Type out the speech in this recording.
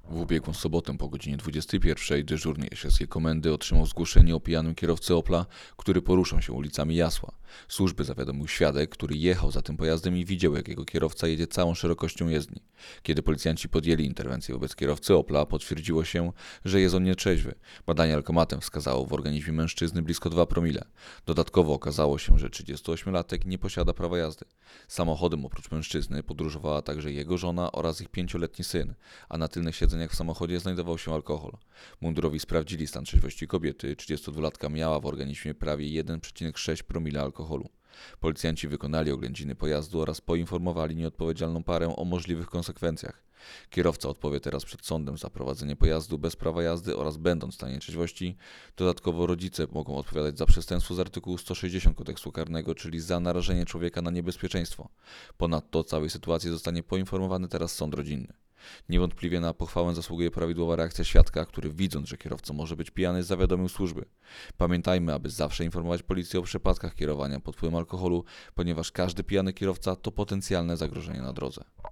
W ubiegłą sobotę po godzinie 21 dyżurny Jasielskiej Komendy otrzymał zgłoszenie o pijanym kierowcy Opla, który poruszał się ulicami Jasła. Służby zawiadomił świadek, który jechał za tym pojazdem i widział, jak jego kierowca jedzie całą szerokością jezdni. Kiedy policjanci podjęli interwencję wobec kierowcy Opla, potwierdziło się, że jest on nietrzeźwy. Badanie alkomatem wskazało w organizmie mężczyzny blisko 2 promile. Dodatkowo okazało się, że 38-latek nie posiada prawa jazdy. Samochodem oprócz mężczyzny podróżowała także jego żona oraz ich 5-letni syn, a na tylnych siedzeniach w samochodzie znajdował się alkohol. Mundurowi sprawdzili stan trzeźwości kobiety. 32-latka miała w organizmie prawie 1,6 promila alkoholu. Policjanci wykonali oględziny pojazdu oraz poinformowali nieodpowiedzialną parę o możliwych konsekwencjach. Kierowca odpowie teraz przed sądem za prowadzenie pojazdu bez prawa jazdy oraz będąc w stanie trzeźwości. Dodatkowo rodzice mogą odpowiadać za przestępstwo z artykułu 160 Kodeksu Karnego, czyli za narażenie człowieka na niebezpieczeństwo. Ponadto o całej sytuacji zostanie poinformowany teraz sąd rodzinny. Niewątpliwie na pochwałę zasługuje prawidłowa reakcja świadka, który widząc, że kierowca może być pijany, zawiadomił służby. Pamiętajmy, aby zawsze informować policję o przypadkach kierowania pod wpływem alkoholu, ponieważ każdy pijany kierowca to potencjalne zagrożenie na drodze.